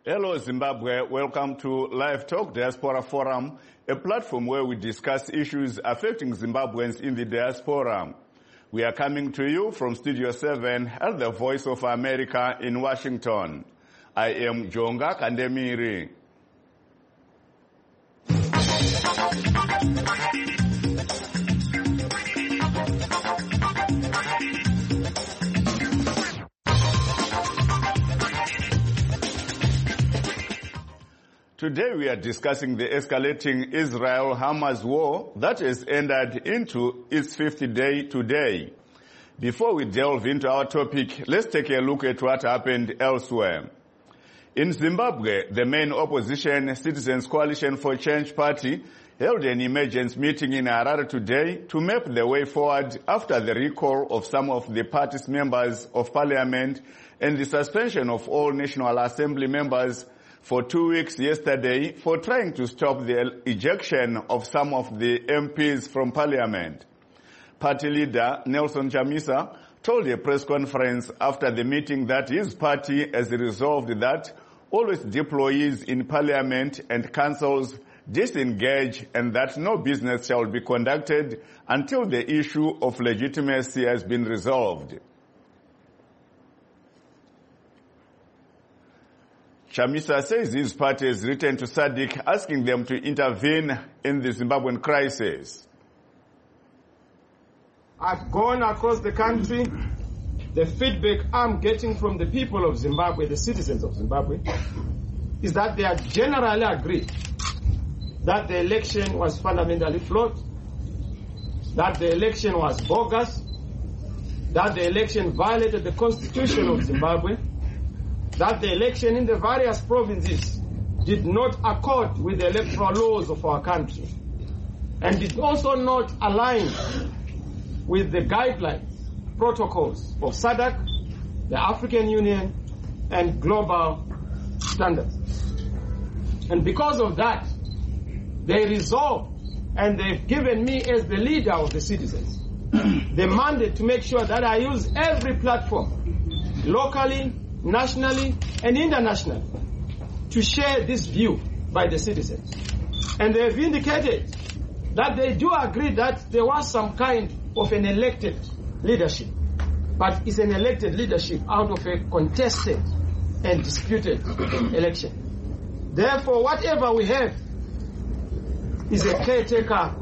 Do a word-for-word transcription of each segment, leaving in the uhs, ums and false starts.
Hello Zimbabwe, welcome to Live Talk Diaspora Forum, a platform where we discuss issues affecting Zimbabweans in the diaspora. We are coming to you from Studio seven at the Voice of America in Washington. I am Jonga Kandemiri. Today we are discussing the escalating Israel-Hamas war that has entered into its fifth day today. Before we delve into our topic, let's take a look at what happened elsewhere. In Zimbabwe, the main opposition Citizens Coalition for Change Party held an emergency meeting in Harare today to map the way forward after the recall of some of the party's members of parliament and the suspension of all National Assembly members for two weeks yesterday for trying to stop the ejection of some of the M Ps from parliament. Party leader Nelson Chamisa told a press conference after the meeting that his party has resolved that all its employees in parliament and councils disengage and that no business shall be conducted until the issue of legitimacy has been resolved. Chamisa says his party has written to S A D C asking them to intervene in the Zimbabwean crisis. I've gone across the country. The feedback I'm getting from the people of Zimbabwe, the citizens of Zimbabwe, is that they are generally agreed that the election was fundamentally flawed, that the election was bogus, that the election violated the constitution of Zimbabwe, that the election in the various provinces did not accord with the electoral laws of our country and did also not align with the guidelines, protocols of S A D C, the African Union, and global standards. And because of that, they resolved and they've given me as the leader of the citizens the mandate to make sure that I use every platform, locally, nationally and internationally, to share this view by the citizens. And they have indicated that they do agree that there was some kind of an elected leadership, but it's an elected leadership out of a contested and disputed election. Therefore, whatever we have is a caretaker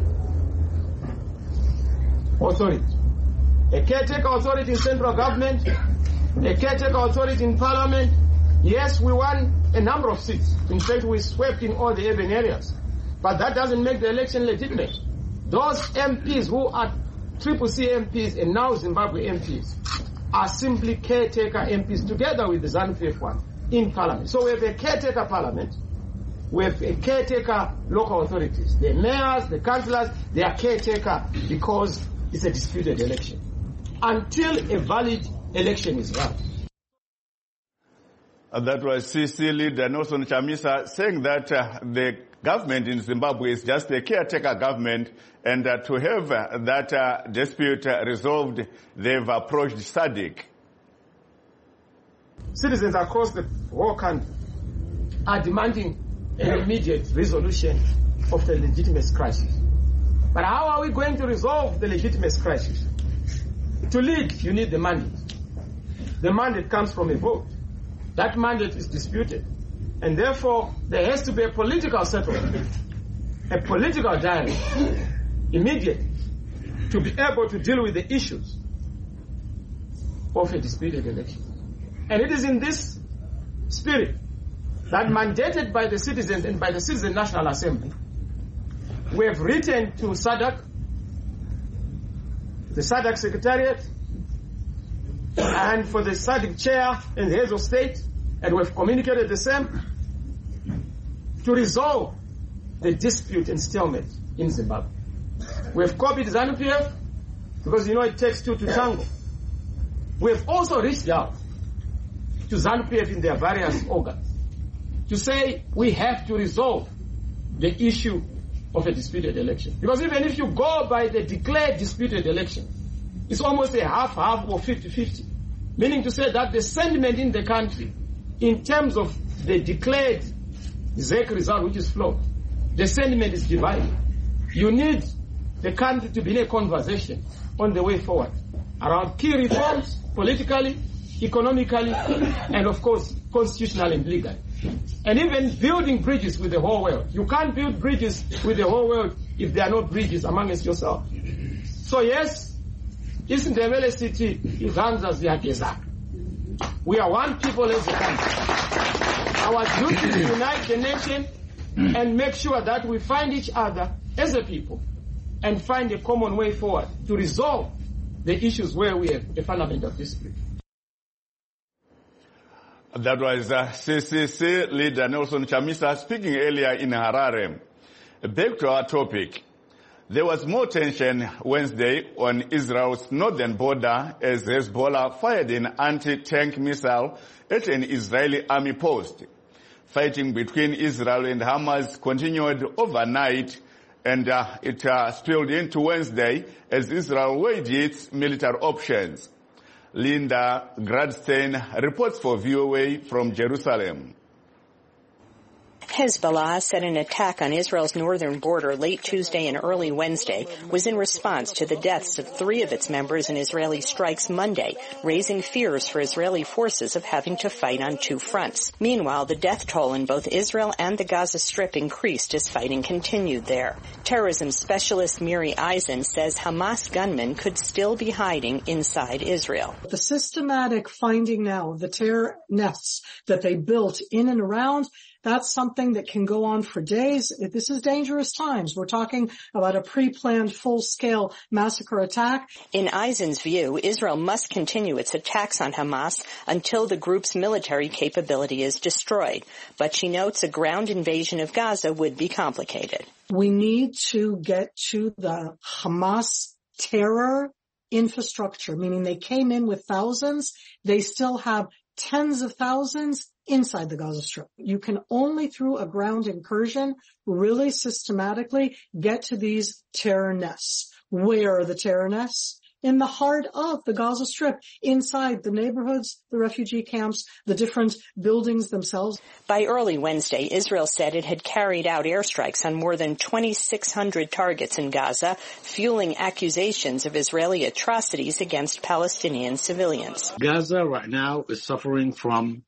authority. A caretaker authority in central government, a caretaker authority in parliament. Yes, we won a number of seats. In fact, we swept in all the urban areas. But that doesn't make the election legitimate. Those M Ps who are Triple C M Ps and now Zimbabwe M Ps are simply caretaker M Ps together with the ZANU-P F one in parliament. So we have a caretaker parliament, we have a caretaker local authorities. The mayors, the councillors, they are caretaker because it's a disputed election. Until a valid election is run. Uh, that was C C leader Nelson Chamisa saying that uh, the government in Zimbabwe is just a caretaker government, and uh, to have uh, that uh, dispute uh, resolved, they've approached S A D C. Citizens across the whole country are demanding an immediate resolution of the legitimacy crisis. But how are we going to resolve the legitimacy crisis? To lead, you need the mandate. The mandate comes from a vote. That mandate is disputed. And therefore, there has to be a political settlement, a political dialogue, immediate, to be able to deal with the issues of a disputed election. And it is in this spirit that, mandated by the citizens and by the Citizen National Assembly, we have written to S A D C, the S A D C Secretariat, and for the S A D C chair and the heads of state, and we've communicated the same, to resolve the dispute and stalemate in Zimbabwe. We've copied ZANU-P F because, you know, it takes two to tango. We've also reached out to ZANU-P F in their various organs to say we have to resolve the issue of a disputed election. Because even if you go by the declared disputed election, it's almost a half-half or fifty-fifty. Meaning to say that the sentiment in the country in terms of the declared Z E C result, which is flawed. The sentiment is divided. You need the country to be in a conversation on the way forward around key reforms, politically, economically, and of course, constitutionally and legally. And even building bridges with the whole world. You can't build bridges with the whole world if there are no bridges amongst yourself. So yes, isindebele sithi izandla ziyagezana. We are one people as a country. Our duty is to unite the nation and make sure that we find each other as a people and find a common way forward to resolve the issues where we have a fundamental dispute. That was uh, C C C leader Nelson Chamisa speaking earlier in Harare. Back to our topic. There was more tension Wednesday on Israel's northern border as Hezbollah fired an anti-tank missile at an Israeli army post. Fighting between Israel and Hamas continued overnight, and uh, it uh, spilled into Wednesday as Israel weighed its military options. Linda Gradstein reports for V O A from Jerusalem. Hezbollah said an attack on Israel's northern border late Tuesday and early Wednesday was in response to the deaths of three of its members in Israeli strikes Monday, raising fears for Israeli forces of having to fight on two fronts. Meanwhile, the death toll in both Israel and the Gaza Strip increased as fighting continued there. Terrorism specialist Miri Eisen says Hamas gunmen could still be hiding inside Israel. The systematic finding now of the terror nests that they built in and around, that's something that can go on for days. This is dangerous times. We're talking about a pre-planned full-scale massacre attack. In Eisen's view, Israel must continue its attacks on Hamas until the group's military capability is destroyed. But she notes a ground invasion of Gaza would be complicated. We need to get to the Hamas terror infrastructure, meaning they came in with thousands. They still have tens of thousands inside the Gaza Strip. You can only through a ground incursion really systematically get to these terror nests. Where are the terror nests? In the heart of the Gaza Strip, inside the neighborhoods, the refugee camps, the different buildings themselves. By early Wednesday, Israel said it had carried out airstrikes on more than twenty-six hundred targets in Gaza, fueling accusations of Israeli atrocities against Palestinian civilians. Gaza right now is suffering from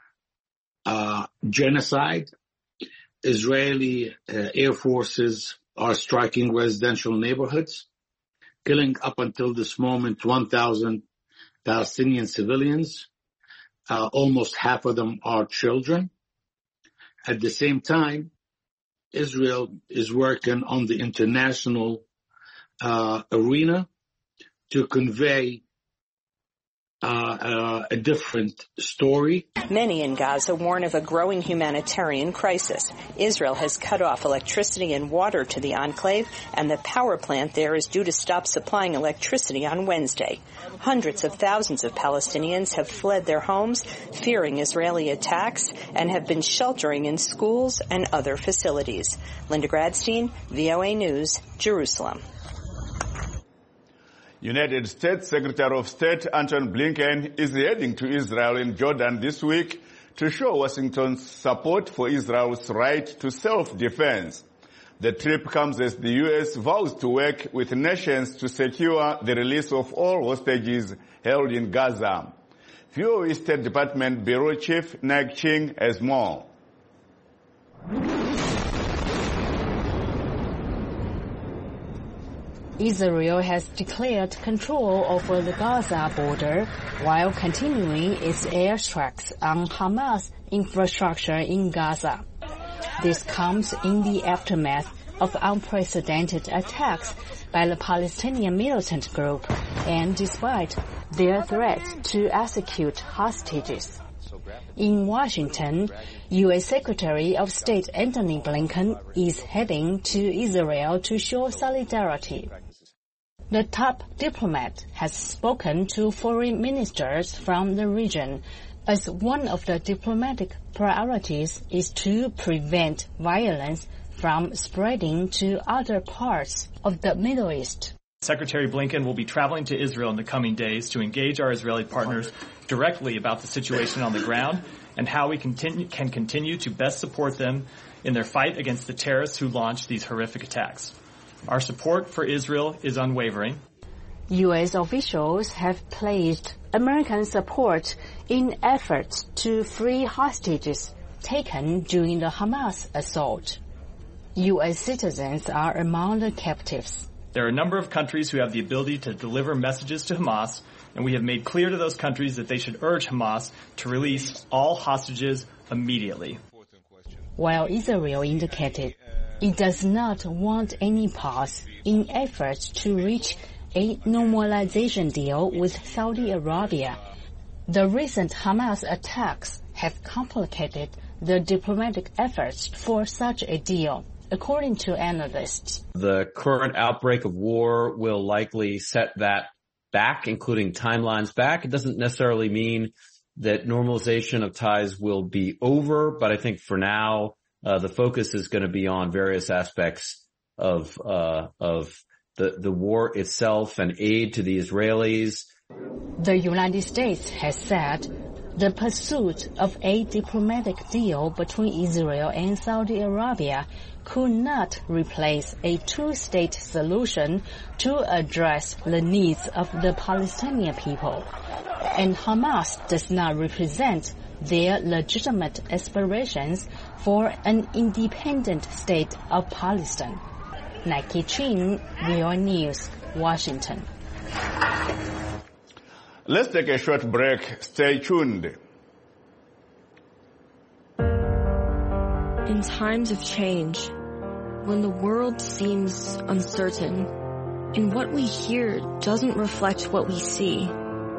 uh, genocide. Israeli uh, air forces are striking residential neighborhoods, killing up until this moment one thousand Palestinian civilians. Uh, almost half of them are children. At the same time, Israel is working on the international uh, arena to convey uh, uh, a different story. Many in Gaza warn of a growing humanitarian crisis. Israel has cut off electricity and water to the enclave, and the power plant there is due to stop supplying electricity on Wednesday. Hundreds of thousands of Palestinians have fled their homes, fearing Israeli attacks, and have been sheltering in schools and other facilities. Linda Gradstein, V O A News, Jerusalem. United States Secretary of State Antony Blinken is heading to Israel and Jordan this week to show Washington's support for Israel's right to self-defense. The trip comes as the U S vows to work with nations to secure the release of all hostages held in Gaza. V O A State Department Bureau Chief Nag Ching has more. Israel has declared control over the Gaza border while continuing its airstrikes on Hamas infrastructure in Gaza. This comes in the aftermath of unprecedented attacks by the Palestinian militant group and despite their threats to execute hostages. In Washington, U S Secretary of State Antony Blinken is heading to Israel to show solidarity. The top diplomat has spoken to foreign ministers from the region, as one of the diplomatic priorities is to prevent violence from spreading to other parts of the Middle East. Secretary Blinken will be traveling to Israel in the coming days to engage our Israeli partners directly about the situation on the ground and how we continue, can continue to best support them in their fight against the terrorists who launched these horrific attacks. Our support for Israel is unwavering. U S officials have pledged American support in efforts to free hostages taken during the Hamas assault. U S citizens are among the captives. There are a number of countries who have the ability to deliver messages to Hamas, and we have made clear to those countries that they should urge Hamas to release all hostages immediately. While Israel indicated it does not want any pause in efforts to reach a normalization deal with Saudi Arabia, the recent Hamas attacks have complicated the diplomatic efforts for such a deal, according to analysts. The current outbreak of war will likely set that back, including timelines back. It doesn't necessarily mean that normalization of ties will be over, but I think for now, uh, the focus is going to be on various aspects of, uh, of the, the war itself and aid to the Israelis. The United States has said the pursuit of a diplomatic deal between Israel and Saudi Arabia could not replace a two-state solution to address the needs of the Palestinian people. And Hamas does not represent their legitimate aspirations for an independent state of Palestine. Nike Chin, V O A News, Washington. Let's take a short break. Stay tuned. In times of change, when the world seems uncertain, and what we hear doesn't reflect what we see,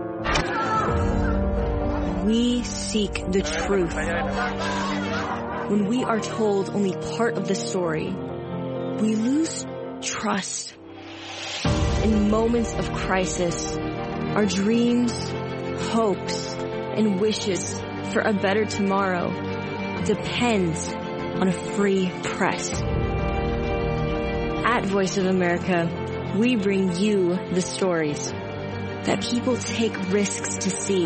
we seek the truth. When we are told only part of the story, we lose trust. In moments of crisis, our dreams, hopes, and wishes for a better tomorrow depends on a free press. At Voice of America, we bring you the stories that people take risks to see.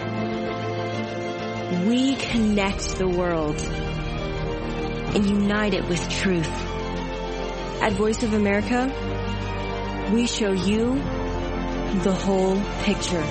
We connect the world and unite it with truth. At Voice of America, we show you the whole picture.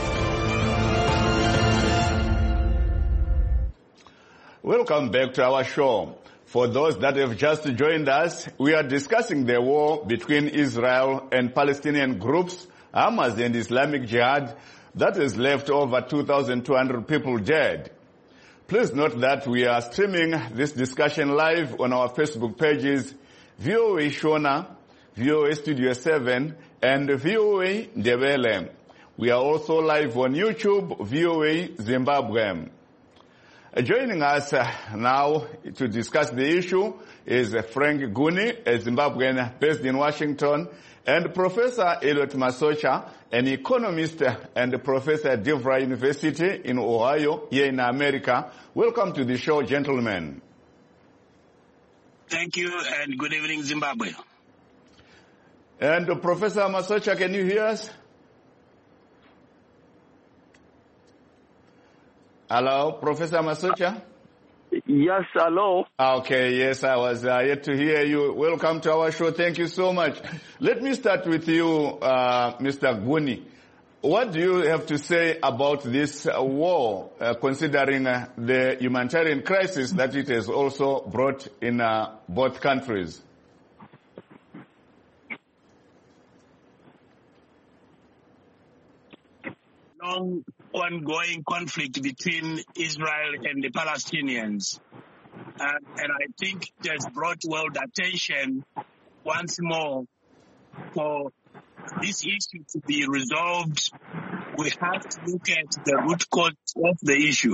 Welcome back to our show. For those that have just joined us, we are discussing the war between Israel and Palestinian groups, Hamas and Islamic Jihad, that has left over two thousand two hundred people dead. Please note that we are streaming this discussion live on our Facebook pages, V O A Shona, V O A Studio seven, and V O A Ndebele. We are also live on YouTube, V O A Zimbabwe. Uh, joining us uh, now to discuss the issue is uh, Frank Guni, a Zimbabwean based in Washington, and Professor Elliot Masocha, an economist and a professor at DeVry University in Ohio, here in America. Welcome to the show, gentlemen. Thank you, and good evening, Zimbabwe. And uh, Professor Masocha, can you hear us? Hello, Professor Masocha? Yes, hello. Okay, yes, I was uh, yet to hear you. Welcome to our show. Thank you so much. Let me start with you, uh, Mister Guni. What do you have to say about this uh, war, uh, considering uh, the humanitarian crisis that it has also brought in uh, both countries? Long ongoing conflict between Israel and the Palestinians. Uh, and I think it has brought world attention once more for this issue to be resolved. We have to look at the root cause of the issue,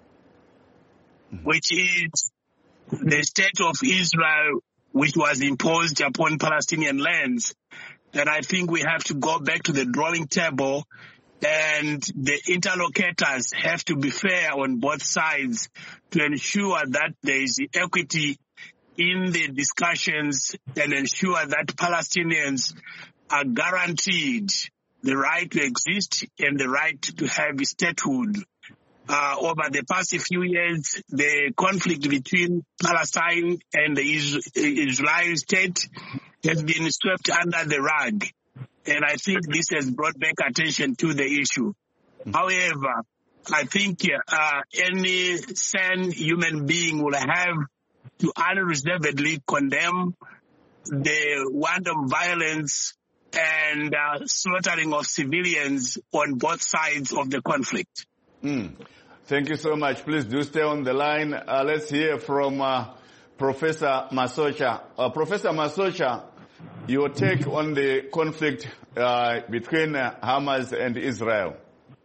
which is the state of Israel, which was imposed upon Palestinian lands. And I think we have to go back to the drawing table, and the interlocutors have to be fair on both sides to ensure that there is equity in the discussions and ensure that Palestinians are guaranteed the right to exist and the right to have statehood. Uh, over the past few years, the conflict between Palestine and the Israeli state has been swept under the rug. And I think this has brought back attention to the issue. Mm-hmm. However, I think uh, any sane human being will have to unreservedly condemn the wanton violence and uh, slaughtering of civilians on both sides of the conflict. Mm. Thank you so much. Please do stay on the line. Uh, let's hear from uh, Professor Masocha. Uh, Professor Masocha, your take on the conflict uh, between uh, Hamas and Israel.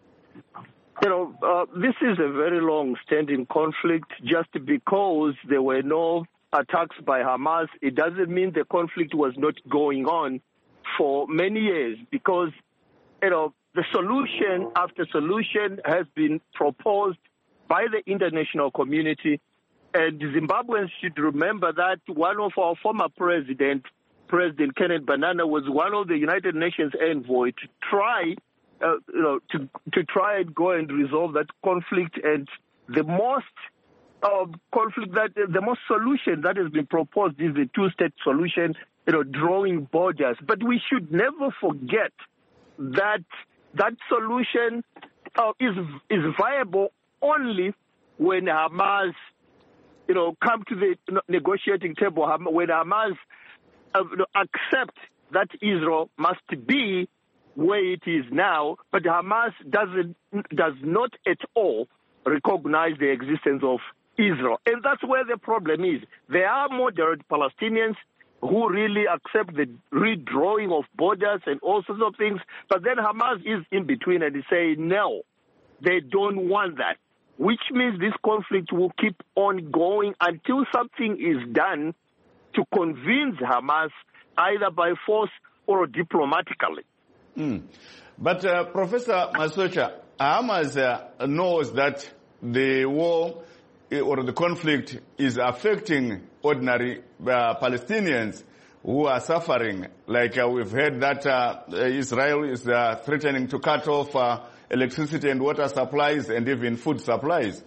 You know, uh, this is a very long-standing conflict. Just because there were no attacks by Hamas, it doesn't mean the conflict was not going on for many years, because, you know, the solution after solution has been proposed by the international community, and Zimbabweans should remember that one of our former president, President Kenneth Banana, was one of the United Nations envoy to try, uh, you know, to to try and go and resolve that conflict. And the most uh, conflict that the most solution that has been proposed is the two-state solution, you know, drawing borders. But we should never forget that that solution uh, is is viable only when Hamas, you know, come to the negotiating table. When Hamas uh, accept that Israel must be where it is now, but Hamas doesn't does not at all recognize the existence of Israel, and that's where the problem is. There are moderate Palestinians who really accept the redrawing of borders and all sorts of things. But then Hamas is in between and they say, no, they don't want that, which means this conflict will keep on going until something is done to convince Hamas, either by force or diplomatically. Mm. But uh, Professor Masocha, Hamas uh, knows that the war or the conflict is affecting ordinary uh, Palestinians who are suffering. Like uh, we've heard that uh, Israel is uh, threatening to cut off uh, electricity and water supplies and even food supplies.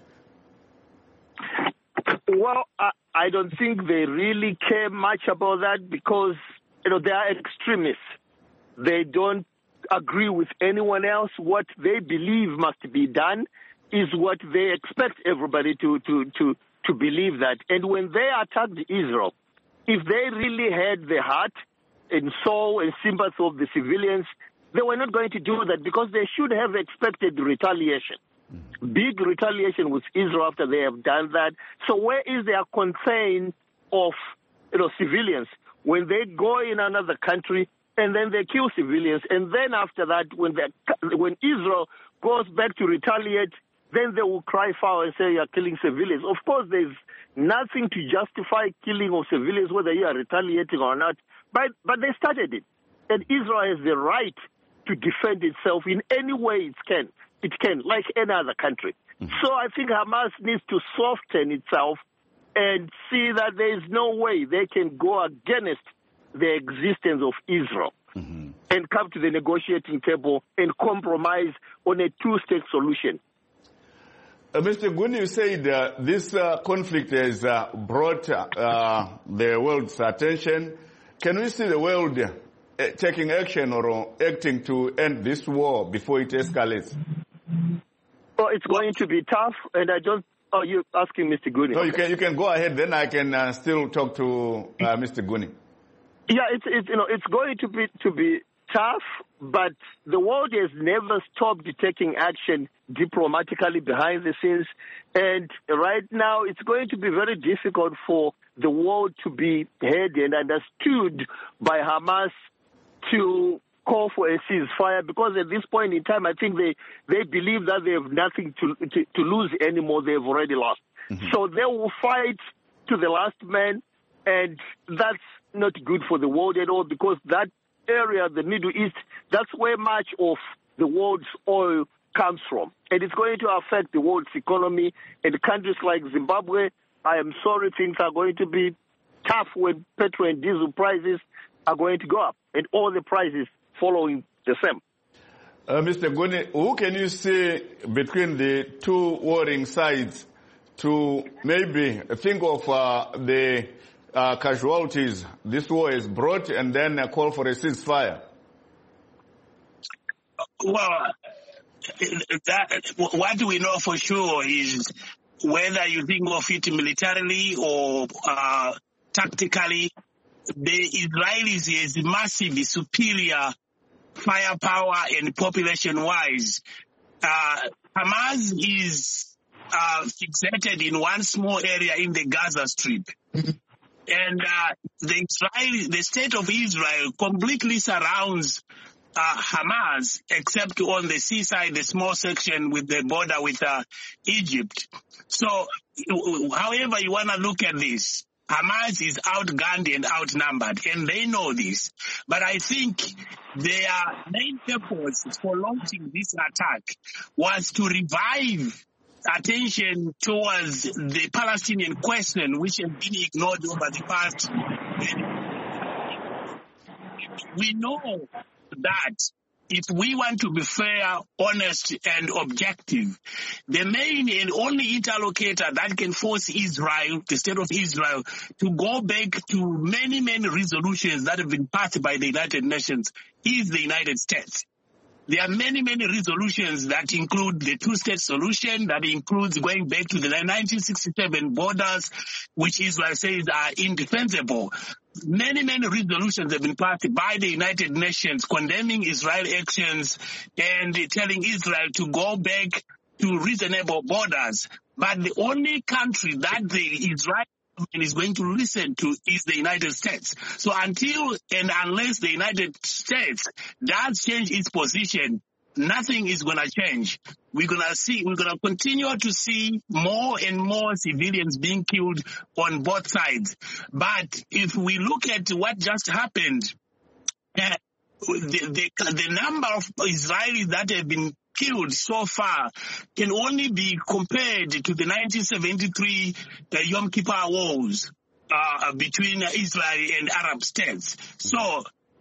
Well, I, I don't think they really care much about that, because, you know, they are extremists. They don't agree with anyone else. What they believe must be done is what they expect everybody to, to, to, to believe that. And when they attacked Israel, if they really had the heart and soul and sympathy of the civilians, they were not going to do that, because they should have expected retaliation. Mm-hmm. Big retaliation with Israel after they have done that. So where is their concern of, you know, civilians when they go in another country and then they kill civilians, and then after that, when they, when Israel goes back to retaliate, then they will cry foul and say you are killing civilians. Of course, there's nothing to justify killing of civilians, whether you are retaliating or not. But but they started it, and Israel has the right to defend itself in any way it can. It can, like any other country. Mm-hmm. So I think Hamas needs to soften itself and see that there is no way they can go against the existence of Israel. Mm-hmm. And come to the negotiating table and compromise on a two-state solution. Uh, Mister Guni, you said uh, this uh, conflict has uh, brought uh, the world's attention. Can we see the world uh, taking action or acting to end this war before it escalates? Well, it's going to be tough, and I don't. Oh, you're asking Mister Guni. No, okay. you can you can go ahead. Then I can uh, still talk to uh, Mister Guni. Yeah, it's it's you know it's going to be to be tough, but the world has never stopped taking action diplomatically behind the scenes, and right now it's going to be very difficult for the world to be heard and understood by Hamas to call for a ceasefire, because at this point in time, I think they, they believe that they have nothing to, to, to lose anymore. They've already lost. Mm-hmm. So they will fight to the last man, and that's not good for the world at all, because that area, the Middle East, that's where much of the world's oil comes from. And it's going to affect the world's economy. And countries like Zimbabwe, I am sorry, things are going to be tough when petrol and diesel prices are going to go up, and all the prices following the same. Uh, Mister Guni, who can you see between the two warring sides to maybe think of uh, the uh, casualties this war has brought and then a call for a ceasefire? Well, that, what we know for sure is whether you think of it militarily or uh, tactically, the Israelis is massively superior firepower and population-wise. Uh, Hamas is uh, fixated in one small area in the Gaza Strip. And uh, the Israeli, the state of Israel completely surrounds uh, Hamas, except on the seaside, the small section with the border with uh, Egypt. So, however you want to look at this, Hamas is outgunned and outnumbered, and they know this. But I think their main purpose for launching this attack was to revive attention towards the Palestinian question, which has been ignored over the past. We know that if we want to be fair, honest, and objective, the main and only interlocutor that can force Israel, the state of Israel, to go back to many, many resolutions that have been passed by the United Nations is the United States. There are many, many resolutions that include the two-state solution, that includes going back to the nineteen sixty-seven borders, which Israel says are indefensible. Many, many resolutions have been passed by the United Nations condemning Israel actions and telling Israel to go back to reasonable borders. But the only country that the Israel is going to listen to is the United States. So until and unless the United States does change its position, nothing is going to change. We're going to see, we're going to continue to see more and more civilians being killed on both sides. But if we look at what just happened, uh, the, the, the number of Israelis that have been killed so far can only be compared to the nineteen seventy-three uh, Yom Kippur wars uh, between Israel and Arab states. So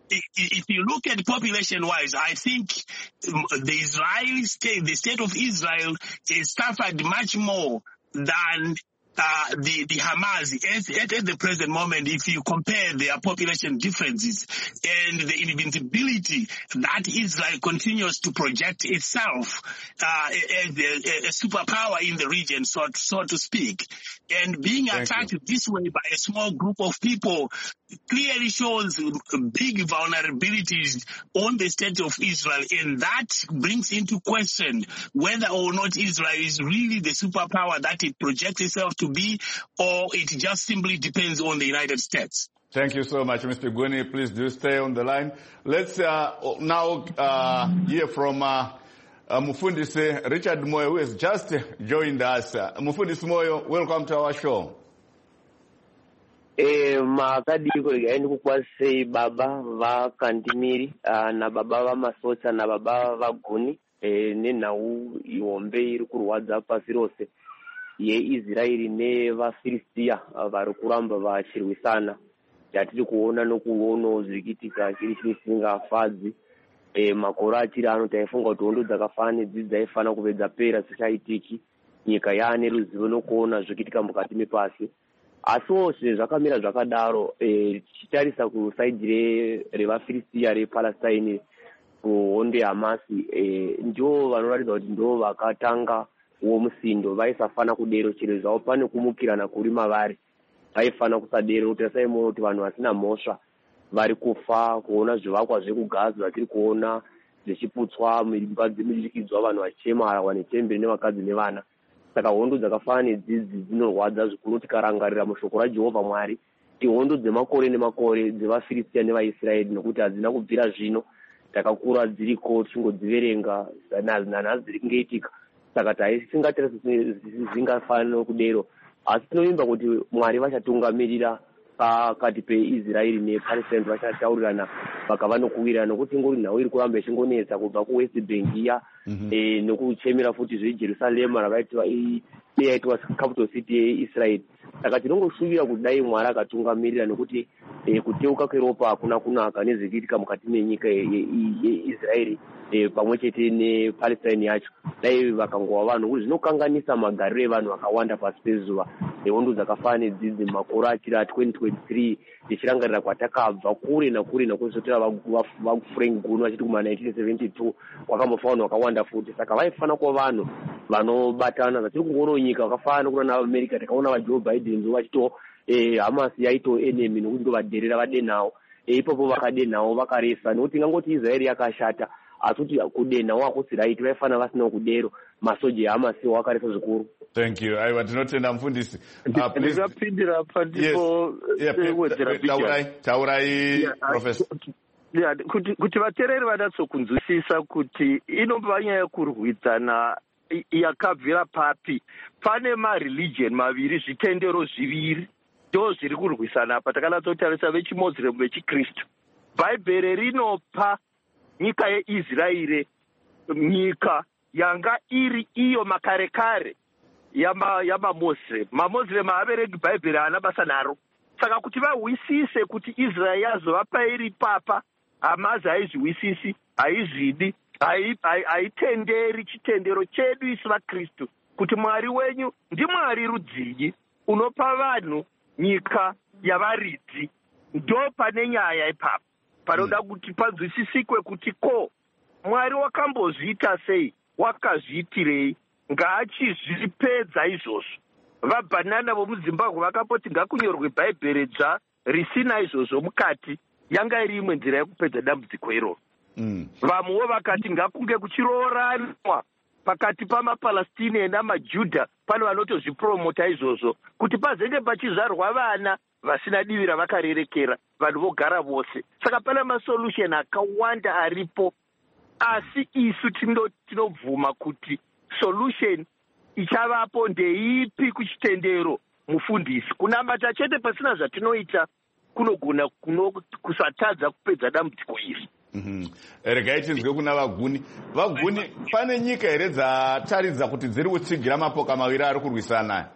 if you look at population-wise, I think the Israeli state, the state of Israel, has suffered much more than Uh, the, the Hamas at, at, at the present moment, if you compare their population differences and the invincibility that Israel continues to project itself uh, as a, a superpower in the region, so, so to speak, and being Thank attacked you. this way by a small group of people clearly shows big vulnerabilities on the state of Israel, and that brings into question whether or not Israel is really the superpower that it projects itself to be, or it just simply depends on the United States. Thank you so much, Mister Guni. Please do stay on the line. Let's uh, now uh, hear from uh, uh, Mufundisi Richard Moyo, who has just joined us. Uh, Mufundisi Moyo, welcome to our show. Eh, makadiko yani kukwase baba va Kantimiri uh, na baba va Masocha na baba va Guni eh, ne nau iombe iri kurwadza pasi rose ye Israeli ne vaFilistia vari kuramba vachirwisana. Yatiri kuona nokuona zvikiitika chiri chisingafadzi. E, makore achiri ano taifunga kuti hondo dzakafanana idzi dzaifana kupedza pera dzichaitiki. Nyika yaane ruzivo nokuona zvikiitika mukati mepasi. Asiwo zvakamira zvakadaro e, tichitarisa kusaidhi revaFilistia rePalestine kuhondo yaHamasi e, ndivo vanoratidza kuti ndivo vakatanga uwo musindo. Vaisafana kudero chero zvavo pane kumukirana kuri mavari. Vaifana kusadero kuti saimoona kuti vanhu vasina mhosva vari kufa, kuona zvivakwa zvekuGaza zvatiri kuona zvichiputswa, imba dzemudurikidzwa, vanhu vachichema vanechemberi nevakadzi nevana. Saka hondo dzakafanana nedzidzi dzinorwadza zvikuru tikarangarira mushoko raJehovha Mwari. Hondo dzemakore nemakore dzevaFilistia nevaIsraeri nokuti hadzina kubvira zvino, takakura dziriko tichingodziverenga nanhasi dziri kungeitika. Saka taisingatarisa zvingafanana kudero, asi tinovimba kuti Mwari vachatungamirira pakati peIsraeri nePalestine, vachataurirana vakava nokuwirirana, nokuti ingori nhau iri kuramba ichingonetsa kubva kuWest Bank iya mm-hmm. e, nokuchemera futi zveJerusarema rakaitwa yaitwa capital city yeIsrael. Saka tinongoshuvira kuti dai Mwari akatungamirira, nekuti kuteuka kweropa hakuna kunaka nezviriitika mukati menyika yeIsraeri pamwe chete nePalestine yacho. Dai vakangova vanhu kuti zvinokanganisa magariro evanhu vakawanda pasi pezuva. Hondo dzakafanana nedzidzi makore achiri a twenty twenty-three tichirangarira kwatakabva kure nakure nakusotera vaFrank Gunu vachiti kuma nineteen seventy-two kwakambofa vanhu vakawanda futi. Saka vaifana kuva vanhu vanobatana. Zvatiri kungoona nyika vakafanana kuna navaAmerica, takaona vaJoe Biden vachito Hamas yaito enemy nokuti ndovadherera vadenhawo. Ipopo vakadenhawo vakaresa, nokuti ingangoti Israeli yakashata asi kuti kudenhawo hakusiraiti, vaifana vasina kudero. Masoja eHamas wakaresa zvikuru. Thank you. Aiwa, tinotenda mufundisi. Ndingapindira pa ndipo taurai taurai professor. Yeah, kuti kuti vateereri vanatsokunzwisisa kuti inova nyaya yekurwidzana yakabvira papi. Pane ma-religion maviri, zvitendero zviviri ndo zviri kurwisana apa. Takanatsotarisa vechiMoslem vechiKristu. Bhaibheri rinopa nyika yeIsraeri nyika yanga iri iyo makare kare yama yama Muslim. Ma-Muslim haveregi Bhaibheri, haana basa naro. Saka kuti vahwisise kuti Israel yazovapa iri papa, Hamas haizviwisisi, haizvidi, haitenderi chitendero chedu isu vaKristu kuti Mwari wenyu ndiMwari rudzinyi unopa vanhu nyika yavaridzi. Ndo pane nyaya ipapa panoda kuti panzwisisikwe kuti ko Mwari wakambozviita sei, wakazviitirei, ngaachizvipedza izvozvo. VaBanana vomuZimbabwe vakapoti ngakunyorwe Bhaibheri dzva risina izvozvo mukati, yanga iri imwe nzira yekupedza dambudziko iroro. Mm. Vamwewo vakati ngakunge kuchirooranwa pakati pamaPalestine namaJudha, pane vanotozvipromota izvozvo kuti pazenge pachizvarwa vana vasina divi ravakarerekera, vanhu vogara vose. Saka pane masolution akawanda aripo, asi isu tinobvuma kuti solution ichavapo ndeipi kuchitendero mufundisi. Kunamata chete pasina zvatinoita kunogona kusatadza kupedza dambudziko iri. Mhm. Regai tinzwe kuna vaguni. Vaguni, pane nyika here dzataridza kuti dziri kutsigira mapoka maviri ari kurwisana?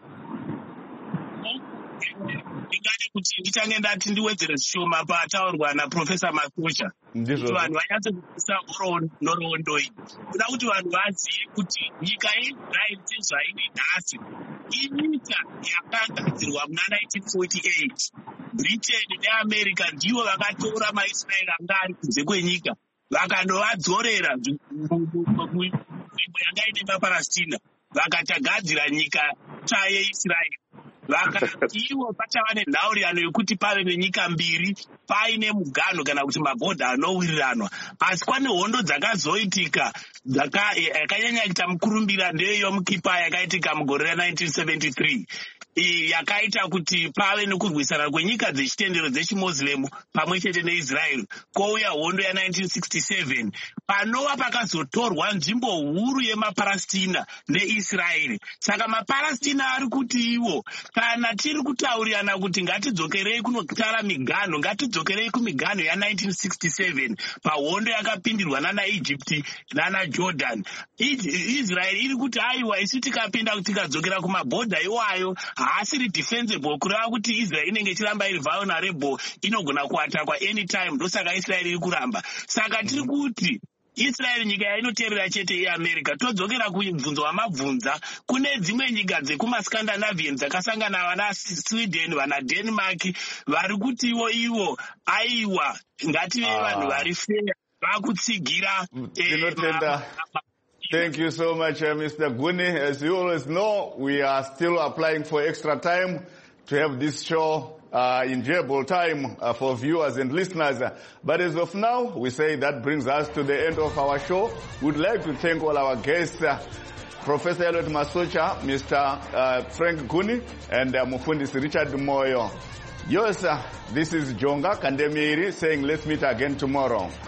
Ndingati kuti ndichange ndati ndiwedzere zvishoma pataurwa naProfesa Masosha. Kuti vanhu vanyatse kubvisa nhoroondo iyi. Kuda kuti vanhu vazive kuti nyika yeIsrael sezvairi nhasi inyika yakagadzirwa muna nineteen forty-eight. Britain neAmerica ndivo vakatora maIsraeri anga ari kunze kwenyika vakandovadzorera nzvimbo yanga ine maPalestina, vakatagadzira nyika tsva yeIsraeri. Vakati ivo pachava nenhaurirano yekuti pave nenyika mbiri, paine mugano kana kuti mabhodha anowiriranwa. Asi kwane hondo dzakazoitika yakanyanya kuita mukurumbira ndeyomukipa yakaitika mugore ra-nineteen seventy-three. Iyi yakaita kuti pave nekurwisana kwenyika dzechitendero dzechiMoslem pamwe chete neIsrael. Kouya hondo ya-nineteen sixty-seven panova pakazotorwa nzvimbo huru yemaPalestina neIsraeri. Saka maPalestina ari kuti ivo kana tiri kutaurirana kuti ngatidzokerei kunotara migano, ngatidzokerei kumigano ya-nineteen sixty-seven pahondo yakapindirwa nanaEgypt nanaJordan. Israeli iri kuti aiwa isu tikapinda tikadzokera kumabhodha iwayo haasiri defensible, kureva kuti Israel inenge ichiramba iri vulnerable, inogona kuatakwa anytime. Ndosaka Israel iri kuramba. Saka tiri kuti Israel nyika yainoteerera chete yeAmerica. Todzokera kubvunzo wamabvunza, kune dzimwe nyika dzekumaScandinavian dzakasangana vana Sweden, vana Denmark, vari kuti ivo ivo aiwa ngative vanhu vari fair vakutsigira. Thank you so much, uh, Mister Guni. As you always know, we are still applying for extra time to have this show uh, enjoyable time uh, for viewers and listeners. Uh, but as of now, we say that brings us to the end of our show. We'd like to thank all our guests, uh, Professor Elliot Masosha, Mister Uh, Frank Guni, and uh, Mufundisi Richard Moyo. Yes, uh, this is Jonga Kandemiri saying let's meet again tomorrow.